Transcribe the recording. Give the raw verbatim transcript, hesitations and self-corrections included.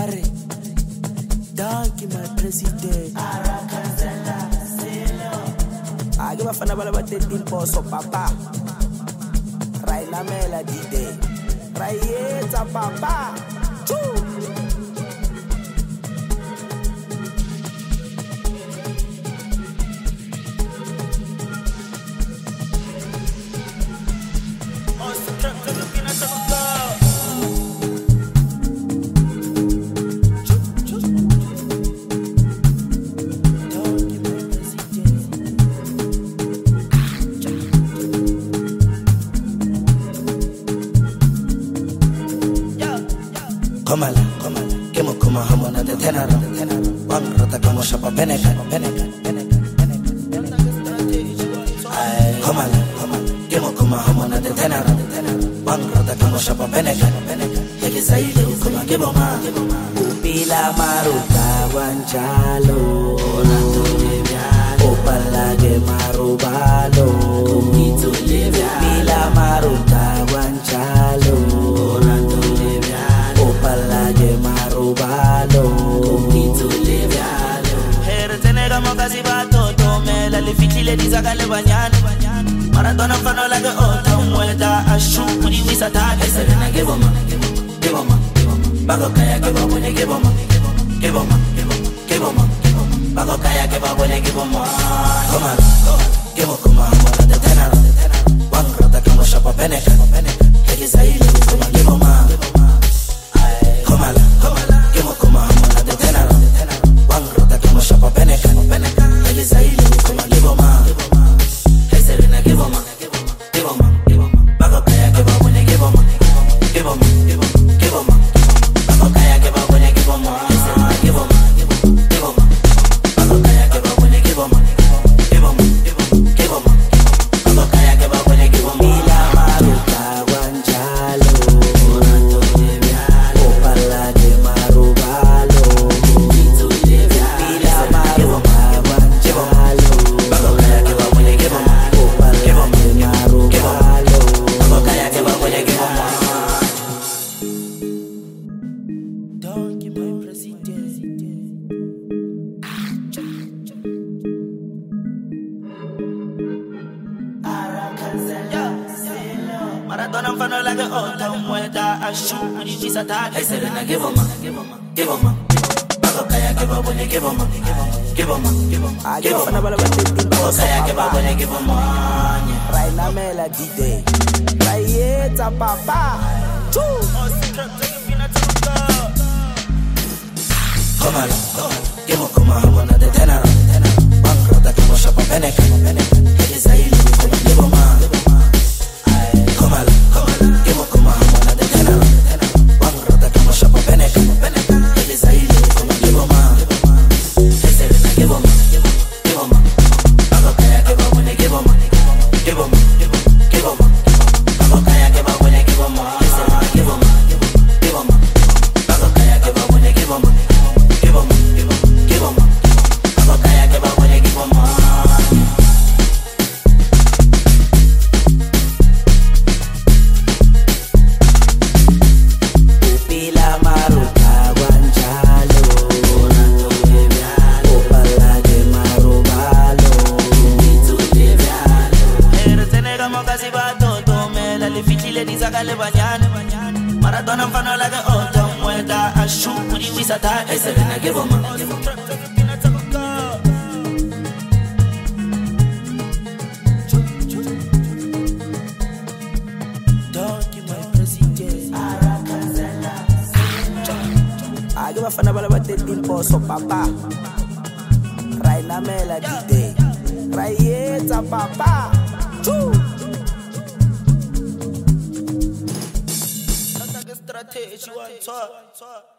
Barre, Donkey my president. Arakazela, Silo. I give a fan about the team boss of Papa. Raina Melody Day. Raieta Papa. Choo. Komala, komala, kemo kuma hamona de tenara, wang rota kamo shapa peneka, peneka, peneka, peneka. Komala, komala, kemo kuma hamona de tenara, wang rota kamo shapa peneka, peneka. Heki saile ukuma kemo ma, upila maruta wanchalo, opala ge marubalo, upila maruta wanchalo. Palage marubalo Nito levialo Here tenega mokasi bato Tomela le fitile dizakale banyane Maradona fano lage ota Mweta ashu kudi wisata Eserena geboma Geboma Bago kaya geba bone geboma Geboma Geboma Bago kaya geba bone geboma Komala Gebo kuma mwana de tenara Wangrota kamo shapa peneka Heki zaili kuma geboma Komala, komala, kemo kuma hamona de tenara, wang rota kemo shapa peneka, peneka, heli zaili kuma giboma, heserina giboma, giboma, giboma, bago kaya geba bone giboma, giboma, giboma, bago kaya geba bone giboma, heserina giboma, giboma, bago kaya geba bone giboma, giboma, giboma, bago kaya geba bone giboma. Mila maruta wanjalo. Maradona mfano lage ota umweta ashu kudivisa tate Eserena givoma, givoma, givoma Bago kaya giva bone givoma, givoma, givoma, givoma Bago kaya giva bone givoma Raina Melody Day. Raieta Papa. Choo. Komala, kemo kuma hamona de tenara, wang rota kemo shapa peneka, heli zaili kuma givoma. Komala, komala, kemo kuma hamona de tenara, wang rota kemo shapa peneka, heli zaili kuma givoma. Heserina givoma, givoma, bago kaya giva bone givoma, givoma, givoma, bago kaya giva bone givoma, heserina givoma, givoma, bago kaya giva bone givoma, givoma, givoma, bago kaya giva bone givoma. Maradona mfano lage ota mweta ashu kudi wisata Eserena givoma Donkey my president. Arakazela. I give a fan about the team boss of Papa. Raina Melody Day. Raieta Papa. Choo. strategy one talk.